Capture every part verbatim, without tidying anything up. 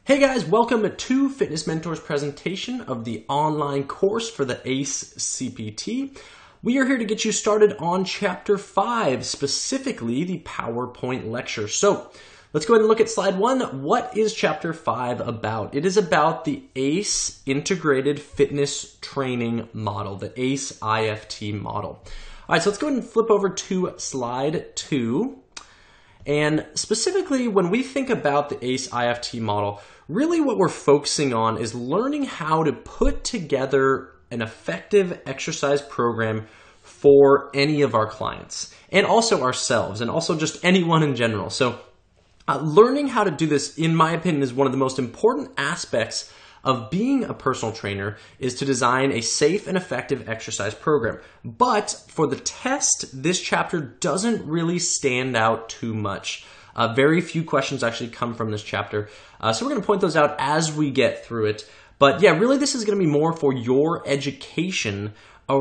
Hey guys, welcome to Fitness Mentors presentation of the online course for the ACE C P T. We are here to get you started on chapter five, specifically the PowerPoint lecture. So let's go ahead and look at slide one. What is chapter five about? It is about the ACE Integrated Fitness Training Model, the ACE I F T model. All right, so let's go ahead and flip over to slide two. And specifically, when we think about the ACE I F T model, really what we're focusing on is learning how to put together an effective exercise program for any of our clients and also ourselves and also just anyone in general. So uh, learning how to do this, in my opinion, is one of the most important aspects of being a personal trainer, is to design a safe and effective exercise program. But for the test, this chapter doesn't really stand out too much. Uh, very few questions actually come from this chapter. Uh, so we're going to point those out as we get through it. But yeah, really this is going to be more for your education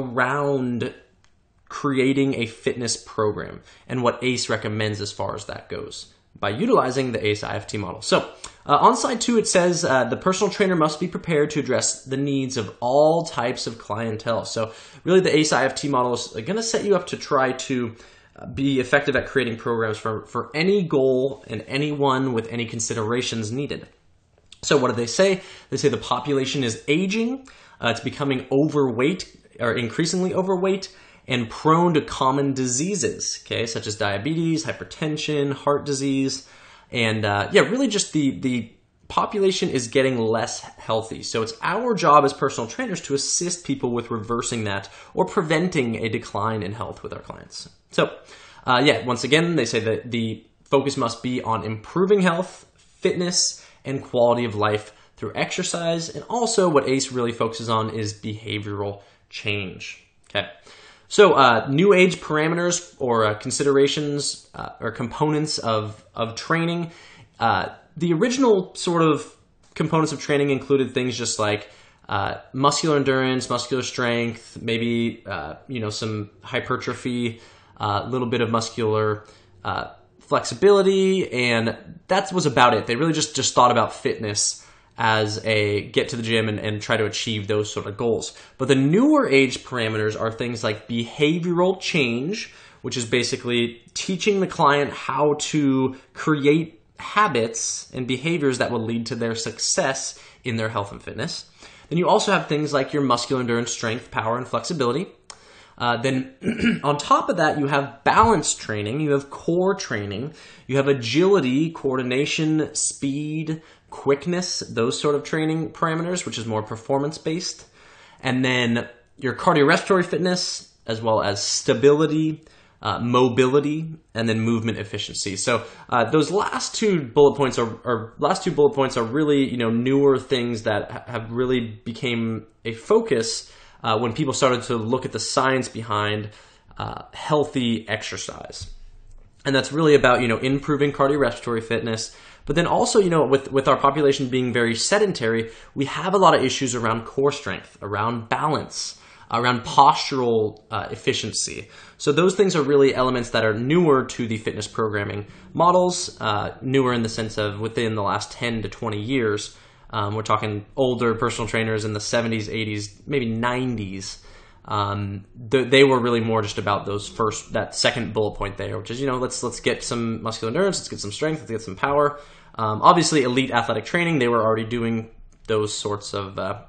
around creating a fitness program and what ACE recommends as far as that goes by utilizing the ACE I F T model. So uh, on slide two, it says uh, the personal trainer must be prepared to address the needs of all types of clientele. So really the ACE I F T model is going to set you up to try to be effective at creating programs for, for any goal and anyone with any considerations needed. So what do they say? They say the population is aging, uh, it's becoming overweight or increasingly overweight, and prone to common diseases, okay, such as diabetes, hypertension, heart disease, and uh, yeah, really just the, the population is getting less healthy. So it's our job as personal trainers to assist people with reversing that or preventing a decline in health with our clients. So uh, yeah, once again, they say that the focus must be on improving health, fitness, and quality of life through exercise. And also what ACE really focuses on is behavioral change, okay? So uh, new age parameters or uh, considerations uh, or components of, of training. Uh, the original sort of components of training included things just like uh, muscular endurance, muscular strength, maybe uh, you know some hypertrophy, a uh, little bit of muscular uh, flexibility, and that was about it. They really just, just thought about fitness as a get to the gym and, and try to achieve those sort of goals. But the newer age parameters are things like behavioral change, which is basically teaching the client how to create habits and behaviors that will lead to their success in their health and fitness. Then you also have things like your muscular endurance, strength, power, and flexibility. Uh, then on top of that, you have balance training, you have core training, you have agility, coordination, speed, quickness, those sort of training parameters, which is more performance-based. And then your cardiorespiratory fitness, as well as stability, uh, mobility, and then movement efficiency. So uh, those last two bullet points are, or last two bullet points are really, you know, newer things that ha- have really became a focus uh, when people started to look at the science behind uh, healthy exercise. And that's really about, you know, improving cardiorespiratory fitness. But then also, you know, with, with our population being very sedentary, we have a lot of issues around core strength, around balance, around postural uh, efficiency. So those things are really elements that are newer to the fitness programming models, uh, newer in the sense of within the last ten to twenty years. Um, we're talking older personal trainers in the seventies, eighties, maybe nineties. Um, th- they were really more just about those first, that second bullet point there, which is, you know, let's, let's get some muscular endurance, let's get some strength, let's get some power. Um, obviously elite athletic training, they were already doing those sorts of, uh,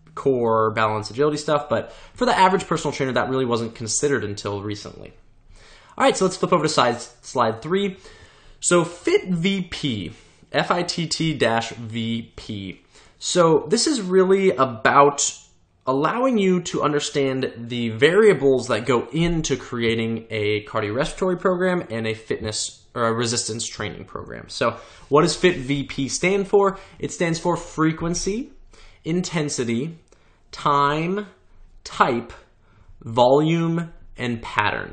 core balance agility stuff. But for the average personal trainer, that really wasn't considered until recently. All right. So let's flip over to slide, slide three. So FitVP, F I T T V P. So this is really about allowing you to understand the variables that go into creating a cardiorespiratory program and a fitness or a resistance training program. So what does FitVP stand for? It stands for frequency, intensity, time, type, volume, and pattern.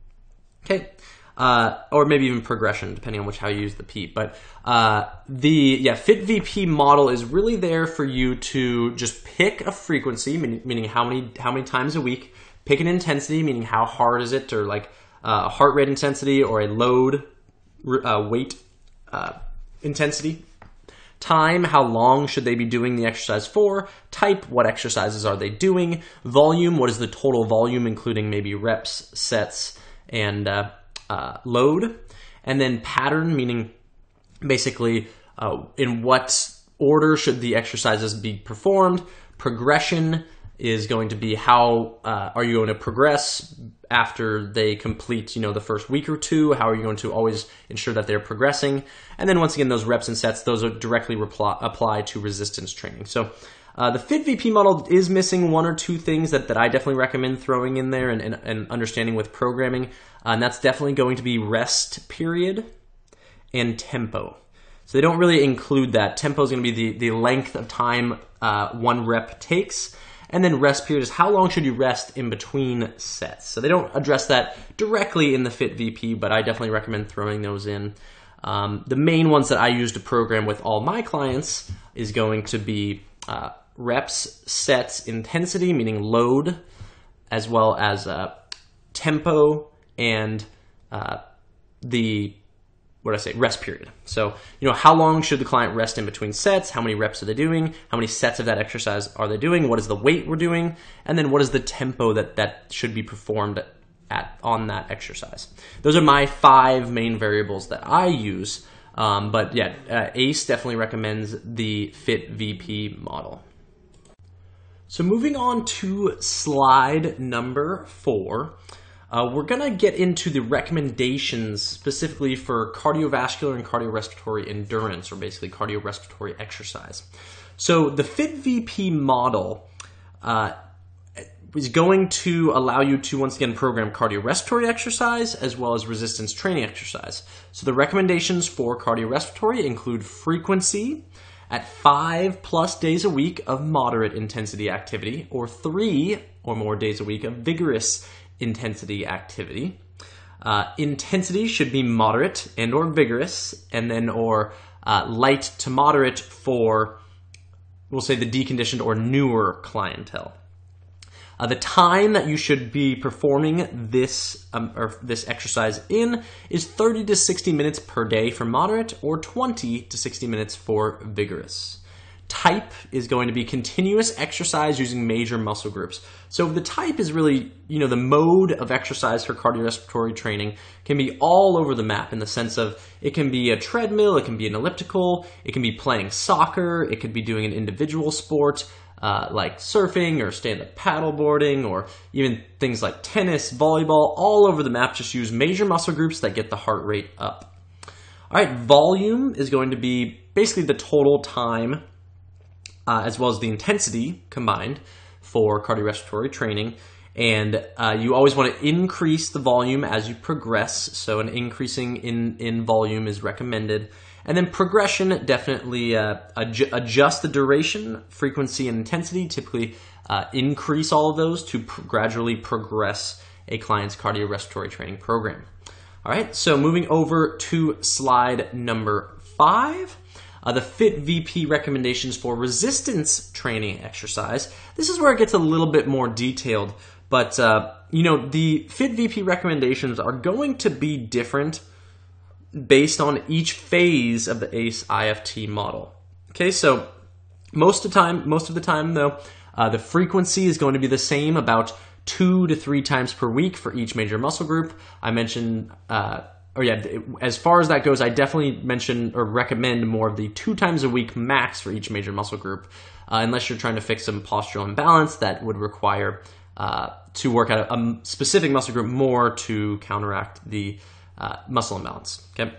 Okay. Uh, or maybe even progression, depending on which how you use the P. But uh, the yeah FitVP model is really there for you to just pick a frequency, meaning, meaning how many how many times a week. Pick an intensity, meaning how hard is it, or like uh, a heart rate intensity or a load uh, weight uh, intensity. Time, how long should they be doing the exercise for? Type, what exercises are they doing? Volume, what is the total volume, including maybe reps, sets, and uh, uh, load? And then pattern, meaning basically uh, in what order should the exercises be performed. Progression is going to be how uh, are you going to progress after they complete, you know, the first week or two? How are you going to always ensure that they're progressing? And then once again, those reps and sets, those are directly reply, apply to resistance training. So uh, the Fit V P model is missing one or two things that, that I definitely recommend throwing in there and, and, and understanding with programming. Uh, and that's definitely going to be rest period and tempo. So they don't really include that. Tempo is going to be the, the length of time uh, one rep takes. And then rest period is how long should you rest in between sets. So they don't address that directly in the Fit V P, but I definitely recommend throwing those in. Um, the main ones that I use to program with all my clients is going to be uh, reps, sets, intensity, meaning load, as well as uh, tempo and uh, the what did I say, rest period. So, you know, how long should the client rest in between sets? How many reps are they doing? How many sets of that exercise are they doing? What is the weight we're doing? And then what is the tempo that, that should be performed at on that exercise? Those are my five main variables that I use. Um, but yeah, uh, A C E definitely recommends the Fit V P model. So moving on to slide number four. Uh, we're going to get into the recommendations specifically for cardiovascular and cardiorespiratory endurance, or basically cardiorespiratory exercise. So the Fit V P model uh, is going to allow you to, once again, program cardiorespiratory exercise as well as resistance training exercise. So the recommendations for cardiorespiratory include frequency at five plus days a week of moderate intensity activity, or three or more days a week of vigorous intensity activity. Uh, intensity should be moderate and or vigorous, and then or uh, light to moderate for, we'll say, the deconditioned or newer clientele. Uh, the time that you should be performing this um, or this exercise in is thirty to sixty minutes per day for moderate, or twenty to sixty minutes for vigorous. Type is going to be continuous exercise using major muscle groups. So the type is really, you know, the mode of exercise for cardiorespiratory training can be all over the map, in the sense of it can be a treadmill, it can be an elliptical, it can be playing soccer, it could be doing an individual sport uh, like surfing or stand-up paddleboarding, or even things like tennis, volleyball, all over the map. Just use major muscle groups that get the heart rate up. All right, volume is going to be basically the total time Uh, as well as the intensity combined for cardiorespiratory training. And uh, you always want to increase the volume as you progress. So an increasing in, in volume is recommended. And then progression, definitely uh, adju adjust the duration, frequency, and intensity. Typically uh, increase all of those to pr gradually progress a client's cardiorespiratory training program. All right, so moving over to slide number five. Uh, the Fit V P recommendations for resistance training exercise. This is where it gets a little bit more detailed, but uh, you know, the Fit V P recommendations are going to be different based on each phase of the A C E I F T model. Okay, so most of the time, most of the time though, uh, the frequency is going to be the same, about two to three times per week for each major muscle group. I mentioned. Uh, Or yeah, as far as that goes, I definitely mention or recommend more of the two times a week max for each major muscle group, uh, unless you're trying to fix some postural imbalance that would require uh, to work out a, a specific muscle group more to counteract the uh, muscle imbalance. Okay,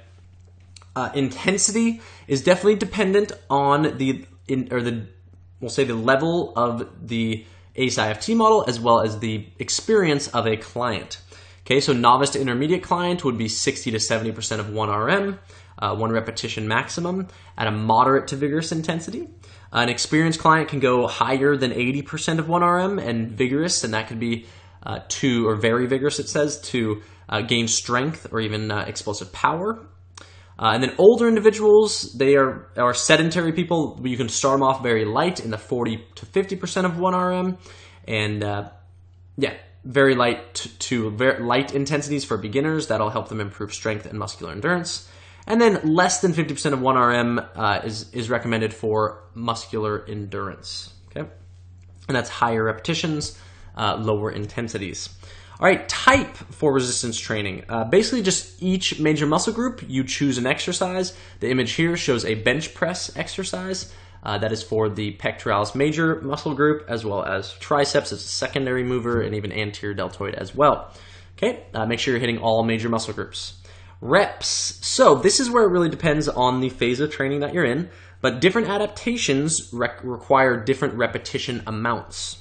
uh, intensity is definitely dependent on the in, or the we'll say the level of the A C E I F T model as well as the experience of a client. Okay, so novice to intermediate client would be sixty to seventy percent of one R M, uh, one repetition maximum at a moderate to vigorous intensity. Uh, an experienced client can go higher than eighty percent of one R M and vigorous, and that could be uh, to, or very vigorous, it says, to uh, gain strength or even uh, explosive power. Uh, and then older individuals, they are, are sedentary people. You can start them off very light in the forty to fifty percent of one R M, and uh, yeah, very light to very light intensities for beginners. That'll help them improve strength and muscular endurance. And then less than fifty percent of one R M uh, is, is recommended for muscular endurance. Okay, and that's higher repetitions, uh, lower intensities. All right, type for resistance training. Uh, basically just each major muscle group, you choose an exercise. The image here shows a bench press exercise. Uh, that is for the pectoralis major muscle group, as well as triceps as a secondary mover, and even anterior deltoid as well. Okay, uh, make sure you're hitting all major muscle groups. Reps. So this is where it really depends on the phase of training that you're in, but different adaptations rec- require different repetition amounts.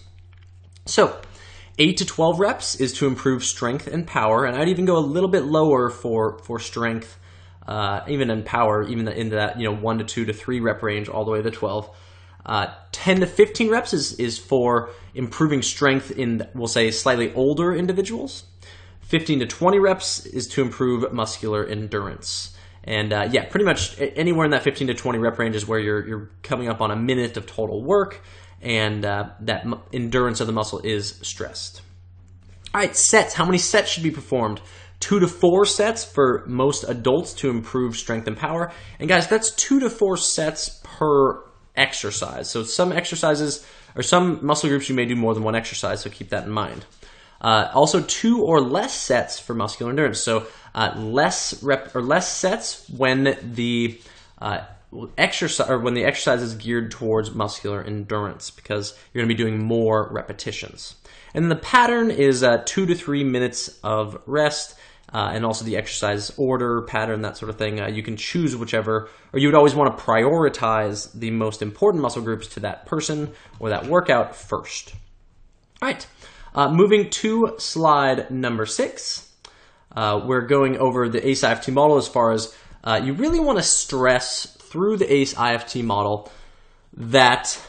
So eight to twelve reps is to improve strength and power, and I'd even go a little bit lower for, for strength, uh, even in power, even into that, you know, one to two to three rep range, all the way to twelve. Uh, ten to fifteen reps is, is for improving strength in, we'll say, slightly older individuals. fifteen to twenty reps is to improve muscular endurance. And uh, yeah, pretty much anywhere in that fifteen to twenty rep range is where you're, you're coming up on a minute of total work, and uh, that m- endurance of the muscle is stressed. All right, sets. How many sets should be performed? Two to four sets for most adults to improve strength and power. And guys, that's two to four sets per exercise. So some exercises, or some muscle groups, you may do more than one exercise, so keep that in mind. Uh, also, two or less sets for muscular endurance. So uh, less rep or less sets when the uh, exercise or when the exercise is geared towards muscular endurance, because you're going to be doing more repetitions. And then the pattern is uh, two to three minutes of rest, uh, and also the exercise order, pattern, that sort of thing. Uh, you can choose whichever, or you would always want to prioritize the most important muscle groups to that person or that workout first. All right, uh, moving to slide number six. Uh, we're going over the A C E I F T model as far as uh, you really want to stress through the A C E I F T model that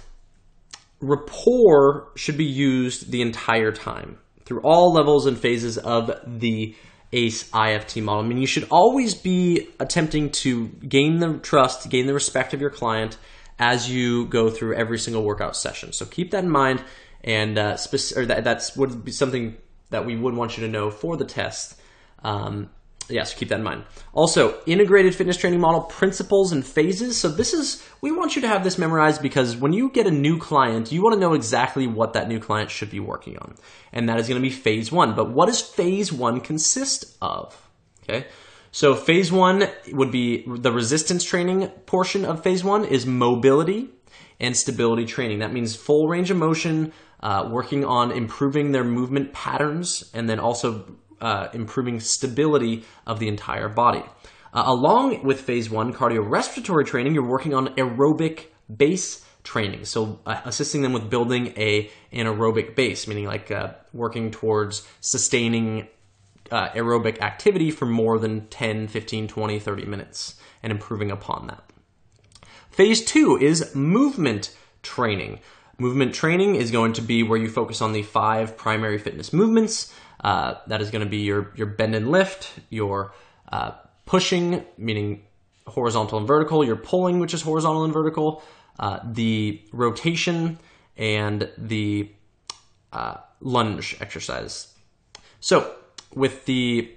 rapport should be used the entire time through all levels and phases of the A C E I F T model. I mean, you should always be attempting to gain the trust, gain the respect of your client as you go through every single workout session. So keep that in mind, and uh, spec- or that that's would be something that we would want you to know for the test. Um, Yeah, so keep that in mind. Also, integrated fitness training model principles and phases. So this is, we want you to have this memorized because when you get a new client, you want to know exactly what that new client should be working on. And that is going to be phase one. But what does phase one consist of? Okay, so phase one would be the resistance training portion of phase one is mobility and stability training. That means full range of motion, uh, working on improving their movement patterns, and then also Uh, improving stability of the entire body. Uh, along with phase one, cardiorespiratory training, you're working on aerobic base training. So uh, assisting them with building a anaerobic base, meaning like uh, working towards sustaining uh, aerobic activity for more than ten, fifteen, twenty, thirty minutes and improving upon that. Phase two is movement training. Movement training is going to be where you focus on the five primary fitness movements. Uh, that is going to be your, your bend and lift, your uh, pushing, meaning horizontal and vertical, your pulling, which is horizontal and vertical, uh, the rotation, and the uh, lunge exercise. So with the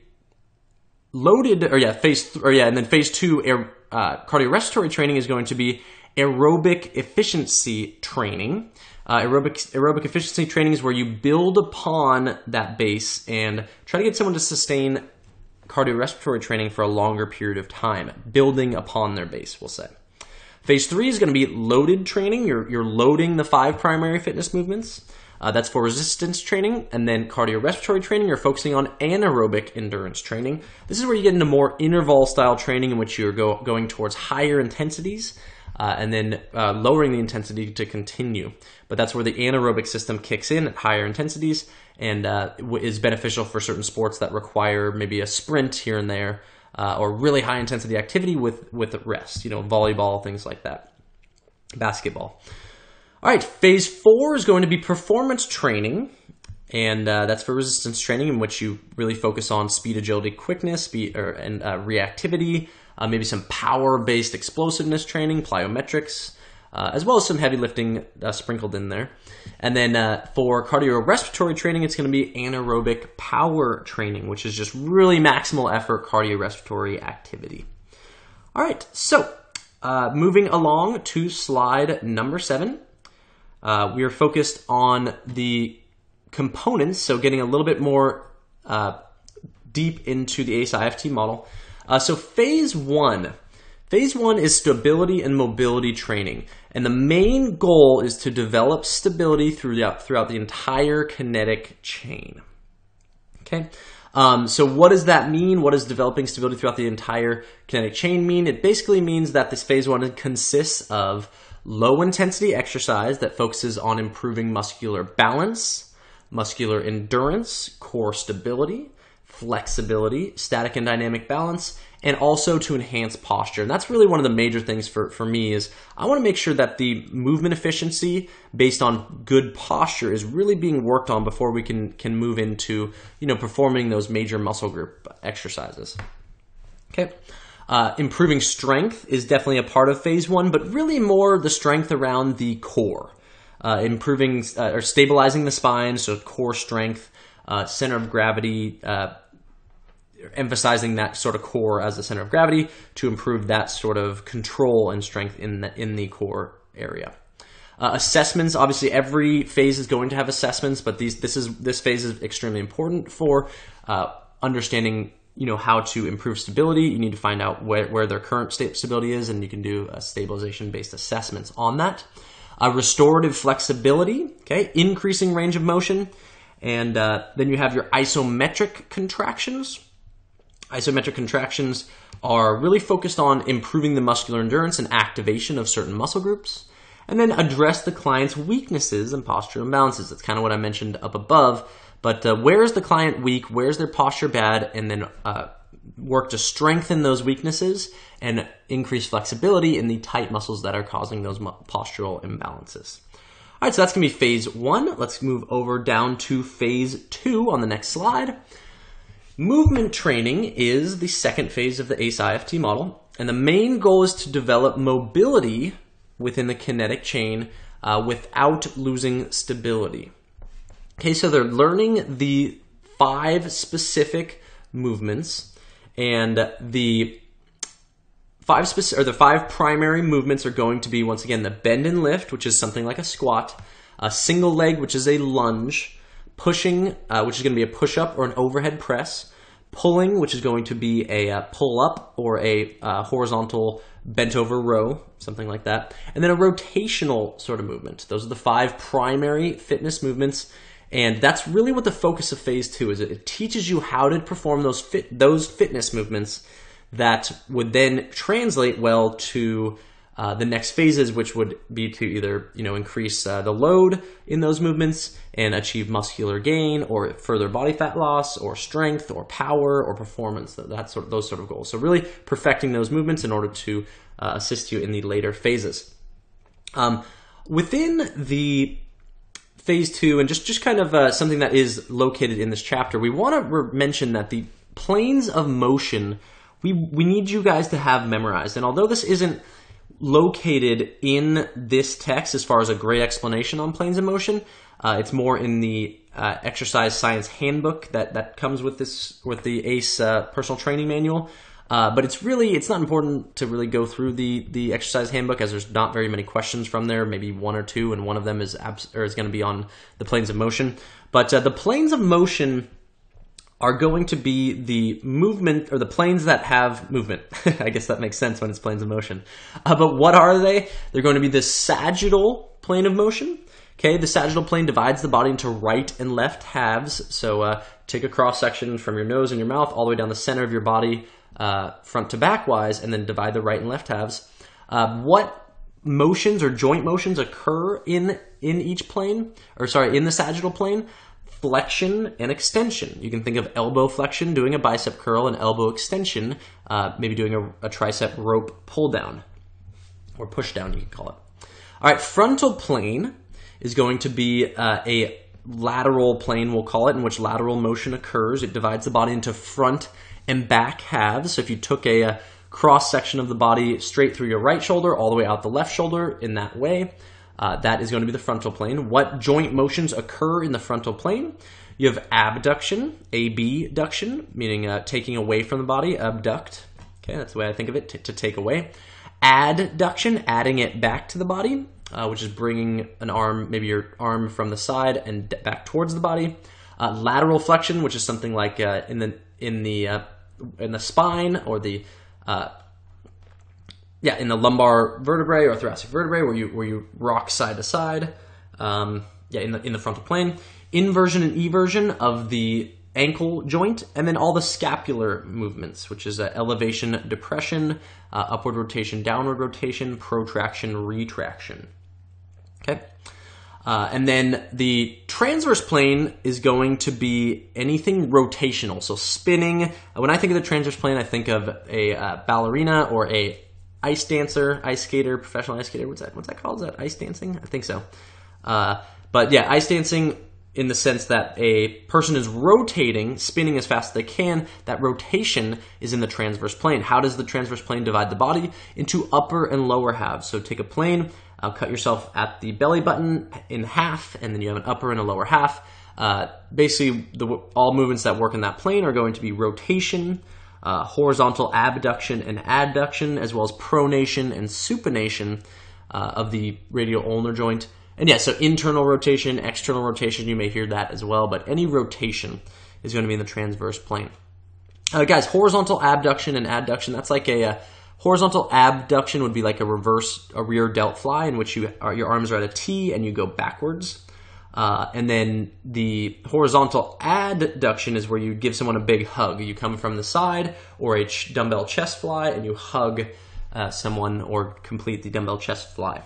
loaded, or yeah, phase, th- or yeah, and then phase two, air, uh, cardiorespiratory training is going to be aerobic efficiency training. Uh, aerobic aerobic efficiency training is where you build upon that base and try to get someone to sustain cardiorespiratory training for a longer period of time, building upon their base, we'll say. Phase three is going to be loaded training. You're, you're loading the five primary fitness movements. Uh, that's for resistance training. And then cardiorespiratory training, you're focusing on anaerobic endurance training. This is where you get into more interval style training in which you're go, going towards higher intensities. Uh, and then uh, lowering the intensity to continue. But that's where the anaerobic system kicks in at higher intensities and uh, is beneficial for certain sports that require maybe a sprint here and there, uh, or really high intensity activity with, with rest, you know, volleyball, things like that, basketball. All right, phase four is going to be performance training. And uh, that's for resistance training, in which you really focus on speed, agility, quickness, speed, or, and uh, reactivity, uh, maybe some power-based explosiveness training, plyometrics, uh, as well as some heavy lifting uh, sprinkled in there. And then uh, for cardiorespiratory training, it's going to be anaerobic power training, which is just really maximal effort cardiorespiratory activity. All right, so uh, moving along to slide number seven, uh, we are focused on the components, so getting a little bit more uh, deep into the A C E I F T model. Uh, so phase one, phase one is stability and mobility training, and the main goal is to develop stability throughout throughout the entire kinetic chain. Okay. Um, so what does that mean? What does developing stability throughout the entire kinetic chain mean? It basically means that this phase one consists of low intensity exercise that focuses on improving muscular balance, muscular endurance, core stability, flexibility, static and dynamic balance, and also to enhance posture. And that's really one of the major things for, for me is I want to make sure that the movement efficiency based on good posture is really being worked on before we can, can move into, you know, performing those major muscle group exercises. Okay. Uh, improving strength is definitely a part of phase one, but really more the strength around the core. Uh, improving uh, or stabilizing the spine, so core strength, uh, center of gravity, uh, emphasizing that sort of core as the center of gravity to improve that sort of control and strength in the, in the core area. Uh, assessments, obviously every phase is going to have assessments, but these, this is this phase is extremely important for uh, understanding, you know, how to improve stability. You need to find out where, where their current state stability is, and you can do a stabilization-based assessments on that. Uh, restorative flexibility, okay, increasing range of motion, and uh, then you have your isometric contractions. Isometric contractions are really focused on improving the muscular endurance and activation of certain muscle groups, and then address the client's weaknesses and postural imbalances. That's kind of what I mentioned up above, but uh, where is the client weak, where's their posture bad, and then uh, work to strengthen those weaknesses and increase flexibility in the tight muscles that are causing those postural imbalances. All right, so that's going to be phase one. Let's move over down to phase two on the next slide. Movement training is the second phase of the A C E I F T model, and the main goal is to develop mobility within the kinetic chain uh, without losing stability. Okay, so they're learning the five specific movements, and the five specific or the five primary movements are going to be, once again, the bend and lift, which is something like a squat, a single leg, which is a lunge, pushing, uh, which is going to be a push-up or an overhead press, pulling, which is going to be a uh, pull-up or a uh, horizontal bent-over row, something like that, and then a rotational sort of movement. Those are the five primary fitness movements, and that's really what the focus of phase two is. It teaches you how to perform those fit those fitness movements that would then translate well to Uh, the next phases, which would be to either, you know, increase uh, the load in those movements and achieve muscular gain, or further body fat loss, or strength, or power, or performance. That sort of, those sort of goals. So really perfecting those movements in order to uh, assist you in the later phases. Um, within the phase two, and just just kind of uh, something that is located in this chapter, we want to mention that the planes of motion we we need you guys to have memorized. And although this isn't located in this text as far as a great explanation on planes of motion, uh, it's more in the uh, exercise science handbook that that comes with this with the A C E uh, personal training manual. Uh, but it's really it's not important to really go through the the exercise handbook, as there's not very many questions from there, maybe one or two, and one of them is abs or is going to be on the planes of motion. But uh, the planes of motion are going to be the movement, or the planes that have movement. I guess that makes sense when it's planes of motion. Uh, but what are they? They're going to be the sagittal plane of motion. Okay, the sagittal plane divides the body into right and left halves. So uh, take a cross section from your nose and your mouth all the way down the center of your body, uh, front to back wise, and then divide the right and left halves. Uh, what motions or joint motions occur in in each plane, or sorry, in the sagittal plane? Flexion and extension. You can think of elbow flexion, doing a bicep curl, and elbow extension, uh, maybe doing a, a tricep rope pull down, or push down, you can call it. All right, frontal plane is going to be uh, a lateral plane, we'll call it, in which lateral motion occurs. It divides the body into front and back halves. So if you took a, a cross section of the body straight through your right shoulder, all the way out the left shoulder in that way, Uh, that is going to be the frontal plane. What joint motions occur in the frontal plane? You have abduction, abduction, meaning uh, taking away from the body, abduct, Okay, that's the way I think of it, to, to take away. Adduction, adding it back to the body, uh, which is bringing an arm, maybe your arm from the side and back towards the body. Uh, lateral flexion, which is something like uh, in the in the uh, in the spine or the uh, yeah in the lumbar vertebrae or thoracic vertebrae, where you where you rock side to side. Um, yeah, in the in the frontal plane. Inversion and eversion of the ankle joint, and then all the scapular movements, which is uh, elevation, depression, uh, upward rotation, downward rotation, protraction, retraction. Okay, uh, and then the transverse plane is going to be anything rotational, so spinning. When I think of the transverse plane, I think of a uh, ballerina or a ice dancer, ice skater, professional ice skater. What's that? What's that called? Is that ice dancing? I think so. Uh, but yeah, ice dancing, in the sense that a person is rotating, spinning as fast as they can. That rotation is in the transverse plane. How does the transverse plane divide the body? Into upper and lower halves. So take a plane, uh, cut yourself at the belly button in half, and then you have an upper and a lower half. Uh, basically, the, all movements that work in that plane are going to be rotation, uh, horizontal abduction and adduction, as well as pronation and supination uh, of the radial ulnar joint. And yeah, so internal rotation, external rotation, you may hear that as well, but any rotation is going to be in the transverse plane. Uh, guys, horizontal abduction and adduction, that's like a, uh, horizontal abduction would be like a reverse, a rear delt fly, in which you are, your arms are at a T and you go backwards. Uh, and then the horizontal adduction is where you give someone a big hug. You come from the side, or a ch- dumbbell chest fly, and you hug uh, someone or complete the dumbbell chest fly.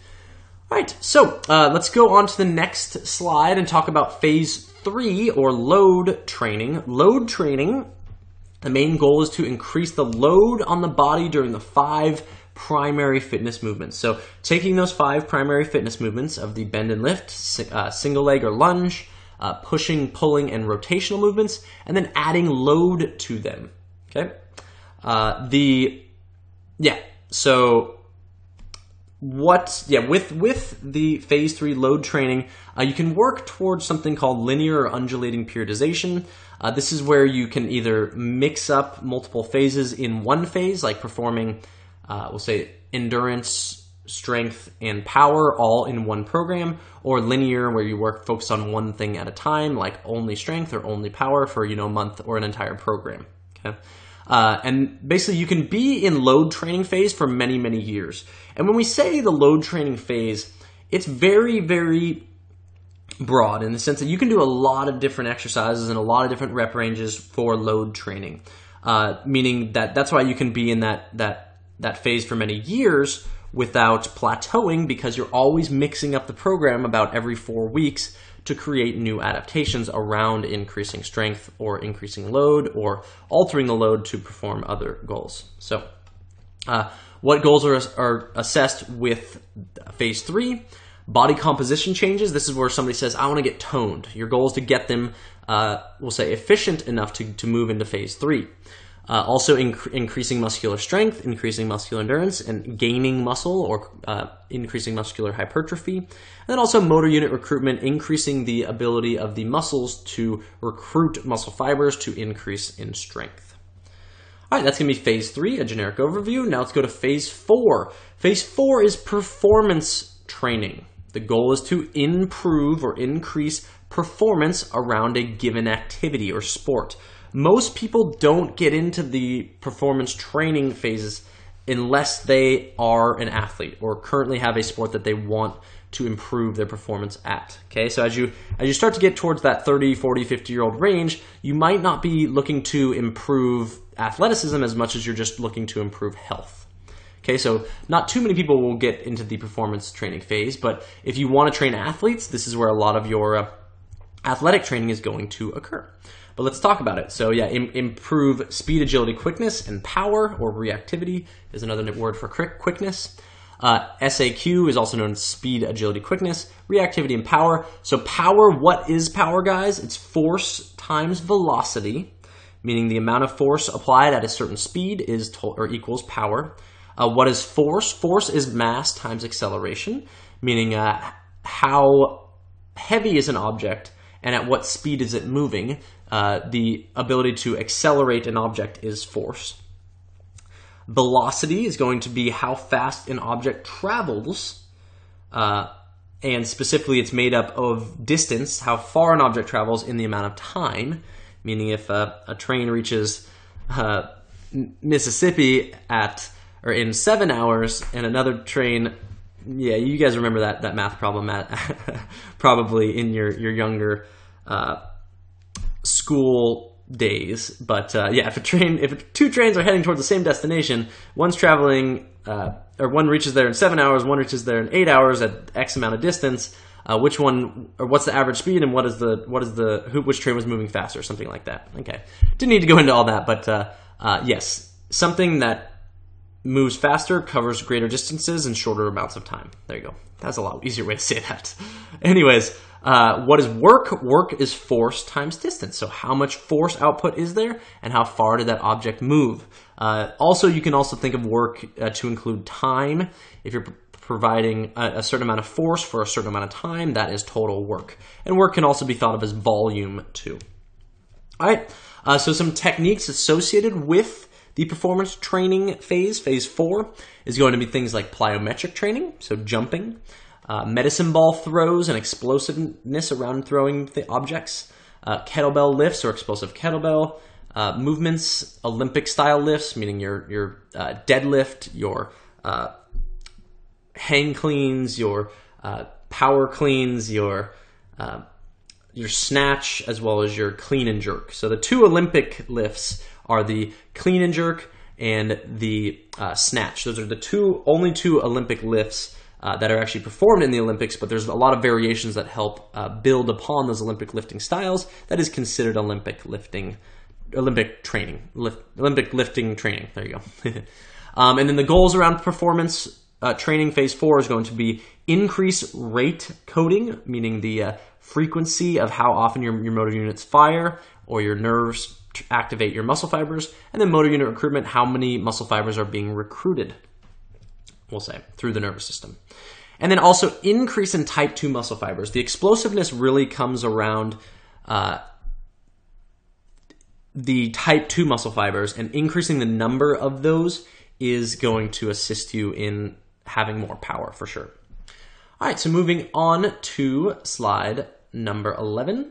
All right, so uh, let's go on to the next slide and talk about phase three, or load training. Load training, the main goal is to increase the load on the body during the five primary fitness movements. So taking those five primary fitness movements of the bend and lift, uh, single leg or lunge, uh, pushing, pulling, and rotational movements, and then adding load to them, okay? Uh, the, yeah, so... What, yeah, with, with the phase three load training, uh, you can work towards something called linear or undulating periodization. Uh, this is where you can either mix up multiple phases in one phase, like performing, uh, we'll say, endurance, strength, and power all in one program, or linear, where you work focus on one thing at a time, like only strength or only power for, you know, a month or an entire program, okay? Uh, and basically, you can be in load training phase for many, many years. And when we say the load training phase, it's very, very broad in the sense that you can do a lot of different exercises and a lot of different rep ranges for load training. Uh, meaning that that's why you can be in that that that phase for many years without plateauing, because you're always mixing up the program about every four weeks to create new adaptations around increasing strength or increasing load or altering the load to perform other goals. So uh, what goals are, are assessed with phase three? Body composition changes. This is where somebody says, I want to get toned. Your goal is to get them, uh, we'll say, efficient enough to, to move into phase three. Uh, also inc- increasing muscular strength, increasing muscular endurance, and gaining muscle or uh, increasing muscular hypertrophy. And then also motor unit recruitment, increasing the ability of the muscles to recruit muscle fibers to increase in strength. All right, that's going to be phase three, a generic overview. Now let's go to phase four. Phase four is performance training. The goal is to improve or increase performance around a given activity or sport. Most people don't get into the performance training phases unless they are an athlete or currently have a sport that they want to improve their performance at. Okay, so as you as you start to get towards that thirty, forty, fifty year old range, you might not be looking to improve athleticism as much as you're just looking to improve health. Okay, so not too many people will get into the performance training phase, but if you want to train athletes, this is where a lot of your uh, athletic training is going to occur. But let's talk about it. So yeah, im- improve speed, agility, quickness, and power, or reactivity is another word for quick- quickness. Uh, S A Q is also known as speed, agility, quickness, reactivity, and power. So power, what is power, guys? It's force times velocity, meaning the amount of force applied at a certain speed is to- or equals power. Uh, what is force? Force is mass times acceleration, meaning uh, how heavy is an object and at what speed is it moving. Uh, the ability to accelerate an object is force. Velocity is going to be how fast an object travels, uh, and specifically it's made up of distance, how far an object travels in the amount of time, meaning if uh, a train reaches uh, Mississippi at or in seven hours and another train, yeah, you guys remember that that math problem at probably in your your younger uh, school days. But uh, yeah, if a train, if two trains are heading towards the same destination, one's traveling, uh, or one reaches there in seven hours, one reaches there in eight hours at X amount of distance. Uh, which one, or what's the average speed, and what is the what is the who, which train was moving faster, something like that. Okay, didn't need to go into all that, but uh, uh, yes, something that moves faster, covers greater distances in shorter amounts of time. There you go. That's a lot easier way to say that. Anyways, uh, what is work? Work is force times distance. So how much force output is there, and how far did that object move? Uh, also, you can also think of work uh, to include time. If you're providing a, a certain amount of force for a certain amount of time, that is total work. And work can also be thought of as volume too. All right, uh, so some techniques associated with the performance training phase, phase four, is going to be things like plyometric training, so jumping, uh, medicine ball throws and explosiveness around throwing the objects, uh, kettlebell lifts or explosive kettlebell uh, movements, Olympic style lifts, meaning your your uh, deadlift, your uh, hang cleans, your uh, power cleans, your uh, your snatch, as well as your clean and jerk. So the two Olympic lifts are the clean and jerk and the uh, snatch. Those are the two only two Olympic lifts uh, that are actually performed in the Olympics, but there's a lot of variations that help uh, build upon those Olympic lifting styles. That is considered Olympic lifting, Olympic training, lift, Olympic lifting training. There you go. um, and then the goals around performance uh, training phase four is going to be increase rate coding, meaning the uh, frequency of how often your, your motor units fire or your nerves activate your muscle fibers, and then motor unit recruitment, how many muscle fibers are being recruited, we'll say, through the nervous system. And then also increase in type two muscle fibers. The explosiveness really comes around uh, the type two muscle fibers, and increasing the number of those is going to assist you in having more power for sure. All right, so moving on to slide number eleven.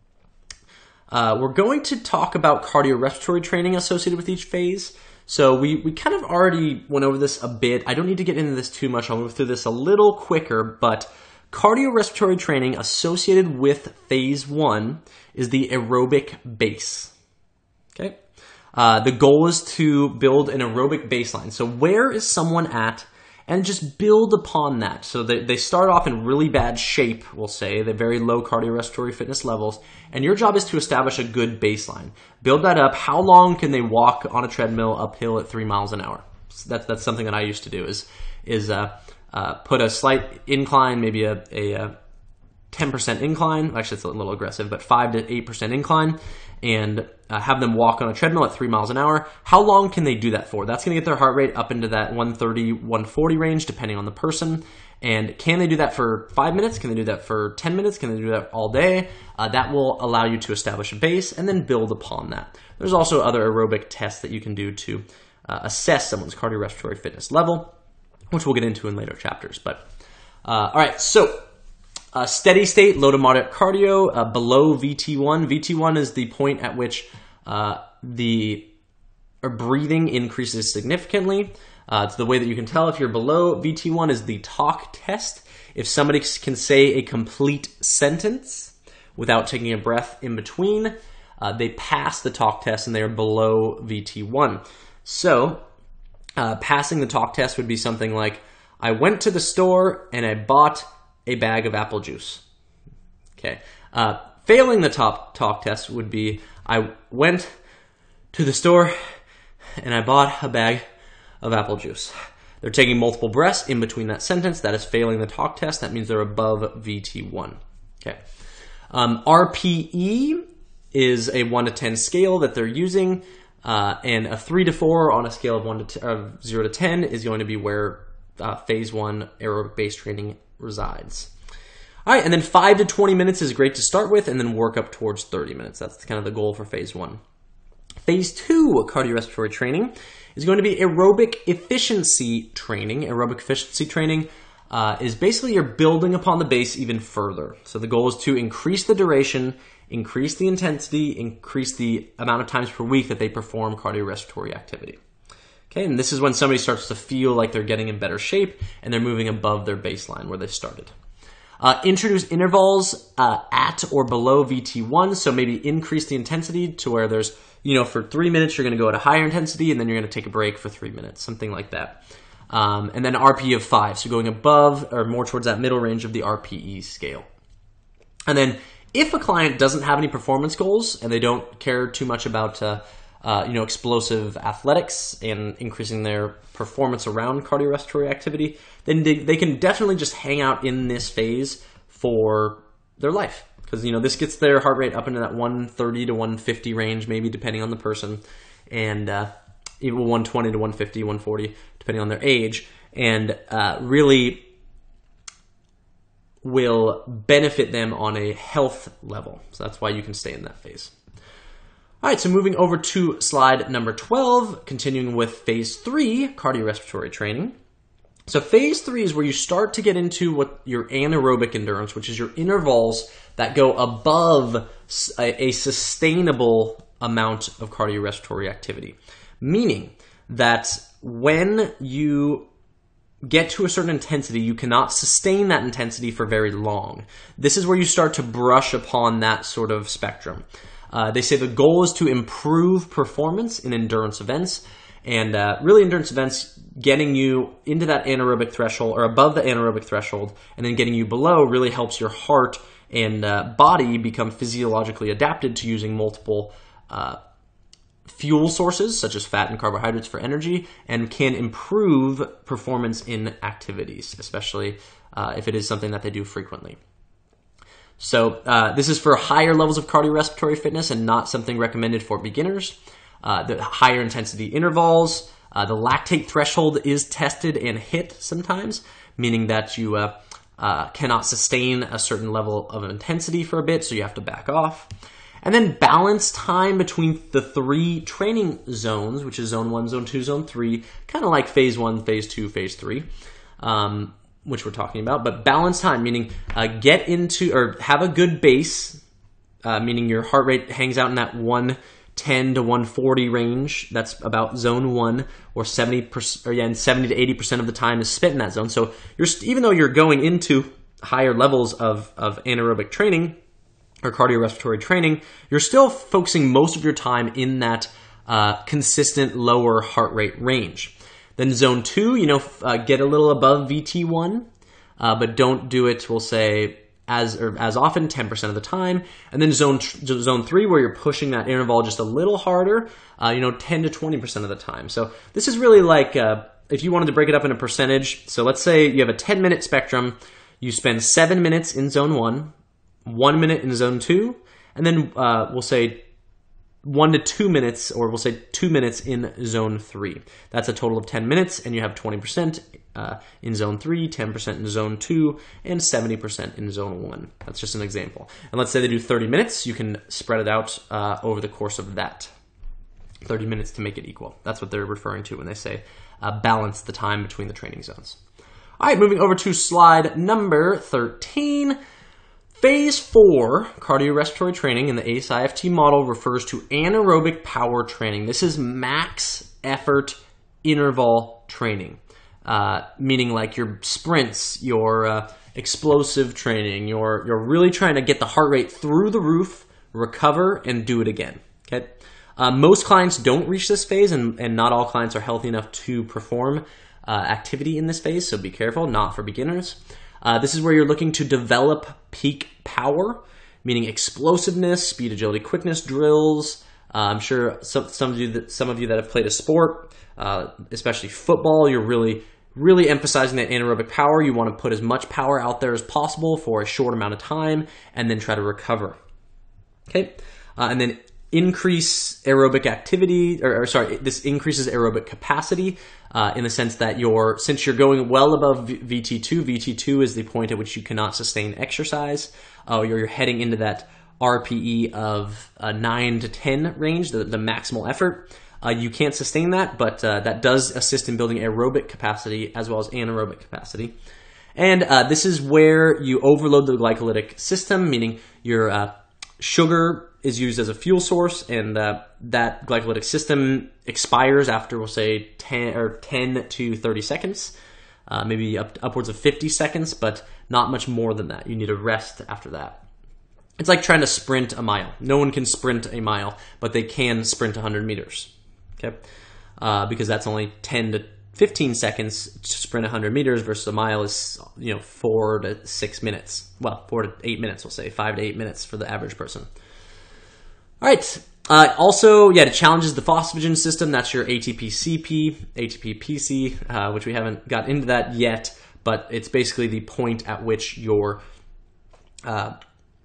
Uh, we're going to talk about cardiorespiratory training associated with each phase. So we, we kind of already went over this a bit. I don't need to get into this too much. I'll move through this a little quicker, but cardiorespiratory training associated with phase one is the aerobic base. Okay. Uh, the goal is to build an aerobic baseline. So where is someone at? And just build upon that. So they, they start off in really bad shape, we'll say, they're very low cardiorespiratory fitness levels, and your job is to establish a good baseline. Build that up. How long can they walk on a treadmill uphill at three miles an hour? So that's, that's something that I used to do, is, is uh, uh, put a slight incline, maybe a, a, a ten percent incline, actually it's a little aggressive, but five to eight percent incline, and uh, have them walk on a treadmill at three miles an hour. How long can they do that for? That's going to get their heart rate up into that one thirty, one forty range, depending on the person. And can they do that for five minutes? Can they do that for ten minutes? Can they do that all day? Uh, that will allow you to establish a base and then build upon that. There's also other aerobic tests that you can do to uh, assess someone's cardiorespiratory fitness level, which we'll get into in later chapters. But uh, all right, so Uh, steady state, low to moderate cardio, uh, below V T one. V T one is the point at which uh, the uh, breathing increases significantly. Uh, it's the way that you can tell if you're below V T one is the talk test. If somebody can say a complete sentence without taking a breath in between, uh, they pass the talk test and they are below V T one. So uh, passing the talk test would be something like, I went to the store and I bought a bag of apple juice. Okay. Uh, failing the top talk test would be, I went to the store and I bought a bag of apple juice. They're taking multiple breaths in between that sentence. That is failing the talk test. That means they're above V T one. Okay. Um, R P E is a one to ten scale that they're using, uh, and a three to four on a scale of one to t- uh, zero to ten is going to be where uh, phase one aerobic base training resides. All right, and then five to twenty minutes is great to start with, and then work up towards thirty minutes. That's kind of the goal for phase one. Phase two cardiorespiratory training is going to be aerobic efficiency training. Aerobic efficiency training uh, is basically you're building upon the base even further. So the goal is to increase the duration, increase the intensity, increase the amount of times per week that they perform cardiorespiratory activity. Okay, and this is when somebody starts to feel like they're getting in better shape and they're moving above their baseline where they started. Uh, introduce intervals uh, at or below V T one, so maybe increase the intensity to where there's, you know, for three minutes you're going to go at a higher intensity and then you're going to take a break for three minutes, something like that. Um, and then R P E of five, so going above or more towards that middle range of the R P E scale. And then if a client doesn't have any performance goals and they don't care too much about uh, uh, you know, explosive athletics and increasing their performance around cardiorespiratory activity, then they, they can definitely just hang out in this phase for their life. Because, you know, this gets their heart rate up into that one thirty to one fifty range, maybe depending on the person, and uh, even one twenty to one fifty, one forty, depending on their age, and uh, really will benefit them on a health level. So that's why you can stay in that phase. All right, so moving over to slide number twelve, continuing with phase three, cardiorespiratory training. So phase three is where you start to get into what your anaerobic endurance, which is your intervals that go above a, a sustainable amount of cardiorespiratory activity. Meaning that when you get to a certain intensity, you cannot sustain that intensity for very long. This is where you start to brush upon that sort of spectrum. Uh, they say the goal is to improve performance in endurance events, and uh, really endurance events getting you into that anaerobic threshold or above the anaerobic threshold and then getting you below really helps your heart and uh, body become physiologically adapted to using multiple uh, fuel sources such as fat and carbohydrates for energy, and can improve performance in activities, especially uh, if it is something that they do frequently. So uh, this is for higher levels of cardiorespiratory fitness and not something recommended for beginners. Uh, the higher intensity intervals, uh, the lactate threshold is tested and hit sometimes, meaning that you uh, uh, cannot sustain a certain level of intensity for a bit, so you have to back off. And then balance time between the three training zones, which is zone one, zone two, zone three, kind of like phase one, phase two, phase three. Um, which we're talking about, but balance time, meaning uh, get into or have a good base, uh, meaning your heart rate hangs out in that one ten to one forty range. That's about zone one, or seventy percent, or yeah, and seventy to eighty percent of the time is spent in that zone. So you're even though you're going into higher levels of, of anaerobic training or cardiorespiratory training, you're still focusing most of your time in that uh, consistent lower heart rate range. Then zone two, you know, uh, get a little above V T one, uh, but don't do it, we'll say, as or as often, ten percent of the time. And then zone zone three, where you're pushing that interval just a little harder, uh, you know, ten to twenty percent of the time. So this is really like, uh, if you wanted to break it up in a percentage, so let's say you have a ten minute spectrum, you spend seven minutes in zone one, one minute in zone two, and then uh, we'll say one to two minutes, or we'll say two minutes in zone three. That's a total of ten minutes, and you have twenty percent uh, in zone three, ten percent in zone two, and seventy percent in zone one. That's just an example. And let's say they do thirty minutes, you can spread it out uh, over the course of that. thirty minutes to make it equal. That's what they're referring to when they say uh, balance the time between the training zones. All right, moving over to slide number thirteen. Phase four, cardiorespiratory training in the A C E I F T model, refers to anaerobic power training. This is max effort interval training, uh, meaning like your sprints, your uh, explosive training, you're, you're really trying to get the heart rate through the roof, recover, and do it again. Okay. Uh, most clients don't reach this phase, and, and not all clients are healthy enough to perform uh, activity in this phase, so be careful, not for beginners. Uh, this is where you're looking to develop peak power, meaning explosiveness, speed, agility, quickness drills. Uh, I'm sure some, some of you that some of you that have played a sport, uh, especially football, you're really really emphasizing that anaerobic power. You want to put as much power out there as possible for a short amount of time, and then try to recover. Okay, uh, and then increase aerobic activity, or, or sorry, this increases aerobic capacity uh, in the sense that you're, since you're going well above V T two, V T two is the point at which you cannot sustain exercise. Uh, you're, you're heading into that R P E of uh, nine to ten range, the, the maximal effort. Uh, you can't sustain that, but uh, that does assist in building aerobic capacity as well as anaerobic capacity. And uh, this is where you overload the glycolytic system, meaning your uh, sugar is used as a fuel source, and uh, that glycolytic system expires after, we'll say, ten or ten to thirty seconds, uh, maybe up upwards of fifty seconds, but not much more than that. You need a rest after that. It's like trying to sprint a mile. No one can sprint a mile, but they can sprint one hundred meters, okay? Uh, because that's only ten to fifteen seconds to sprint one hundred meters versus a mile is, you know, four to six minutes. Well, four to eight minutes, we'll say, five to eight minutes for the average person. All right. Uh, also, yeah, it challenges the phosphagen system. That's your A T P C P, A T P P C, uh, which we haven't got into that yet, but it's basically the point at which your uh,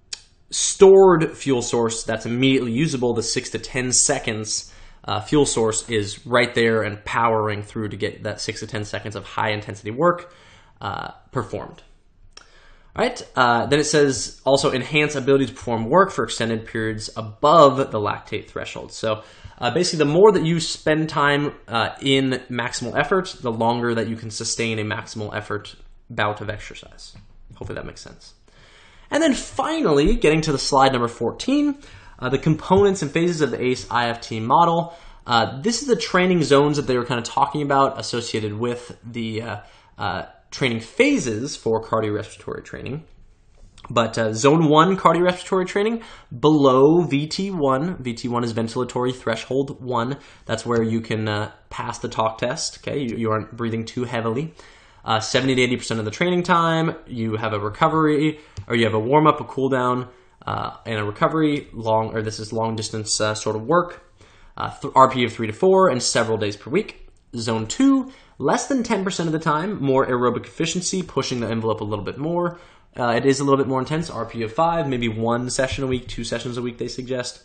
stored fuel source that's immediately usable, the six to ten seconds uh, fuel source, is right there and powering through to get that six to ten seconds of high intensity work uh, performed. All right, uh, then it says also enhance ability to perform work for extended periods above the lactate threshold. So uh, basically, the more that you spend time uh, in maximal effort, the longer that you can sustain a maximal effort bout of exercise. Hopefully that makes sense. And then finally, getting to the slide number fourteen, uh, the components and phases of the A C E I F T model. Uh, this is the training zones that they were kind of talking about associated with the uh, uh, training phases for cardiorespiratory training. But uh, zone one cardiorespiratory training below V T one. V T one is ventilatory threshold one. That's where you can uh, pass the talk test. Okay, you, you aren't breathing too heavily. Uh, seventy to eighty percent of the training time, you have a recovery, or you have a warm up, a cool down, uh, and a recovery. Long, or this is long distance uh, sort of work. Uh, th- R P of three to four, and several days per week. Zone two, less than ten percent of the time, more aerobic efficiency, pushing the envelope a little bit more. Uh, it is a little bit more intense, R P of five, maybe one session a week, two sessions a week, they suggest.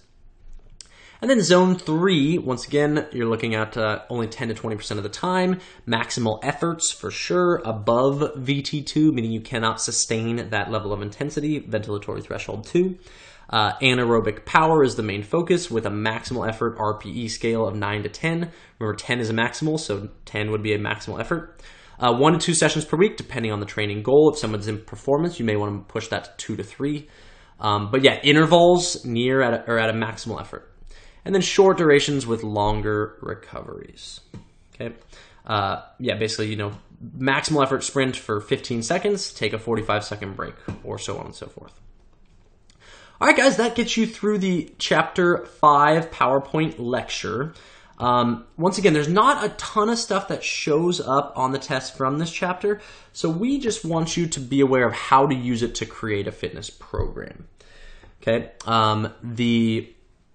And then zone three, once again, you're looking at uh, only ten to twenty percent of the time. Maximal efforts, for sure, above V T two, meaning you cannot sustain that level of intensity, ventilatory threshold two. Uh, anaerobic power is the main focus with a maximal effort R P E scale of nine to ten. Remember, ten is a maximal, so ten would be a maximal effort. Uh, one to two sessions per week, depending on the training goal. If someone's in performance, you may want to push that to two to three. Um, but yeah, intervals near at a, or at a maximal effort. And then short durations with longer recoveries. Okay. Uh, yeah, basically, you know, maximal effort sprint for fifteen seconds, take a forty-five second break, or so on and so forth. All right, guys, that gets you through the chapter five PowerPoint lecture. Um, once again, there's not a ton of stuff that shows up on the test from this chapter, so we just want you to be aware of how to use it to create a fitness program. Okay, um, the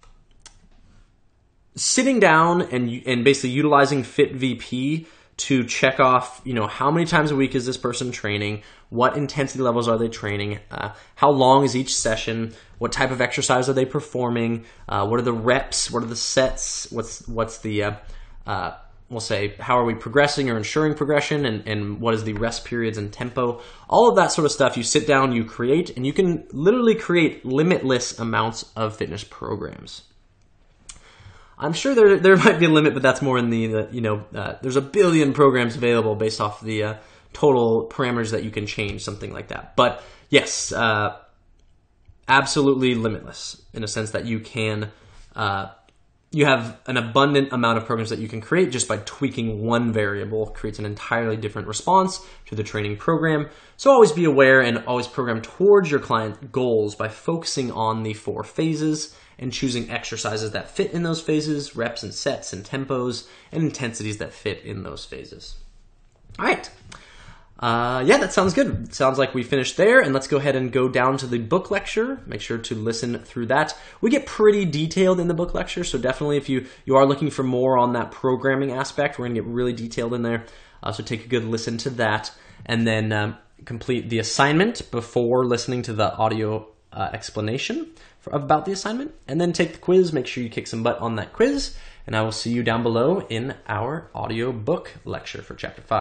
sitting down and and basically utilizing FitVP to check off, you know, how many times a week is this person training, what intensity levels are they training, uh, how long is each session, what type of exercise are they performing, uh, what are the reps, what are the sets, what's what's the, uh, uh, we'll say, how are we progressing or ensuring progression, and, and what is the rest periods and tempo, all of that sort of stuff. You sit down, you create, and you can literally create limitless amounts of fitness programs. I'm sure there there might be a limit, but that's more in the, the you know, uh, there's a billion programs available based off the uh, total parameters that you can change, something like that. But yes, uh, absolutely limitless in a sense that you can, uh, you have an abundant amount of programs that you can create just by tweaking one variable, creates an entirely different response to the training program. So always be aware and always program towards your client goals by focusing on the four phases and choosing exercises that fit in those phases, reps and sets and tempos, and intensities that fit in those phases. All right. Uh, yeah, that sounds good. It sounds like we finished there, and let's go ahead and go down to the book lecture. Make sure to listen through that. We get pretty detailed in the book lecture, so definitely if you, you are looking for more on that programming aspect, we're going to get really detailed in there. Uh, so take a good listen to that, and then um, complete the assignment before listening to the audio uh, explanation for, about the assignment, and then take the quiz. Make sure you kick some butt on that quiz, and I will see you down below in our audio book lecture for chapter five.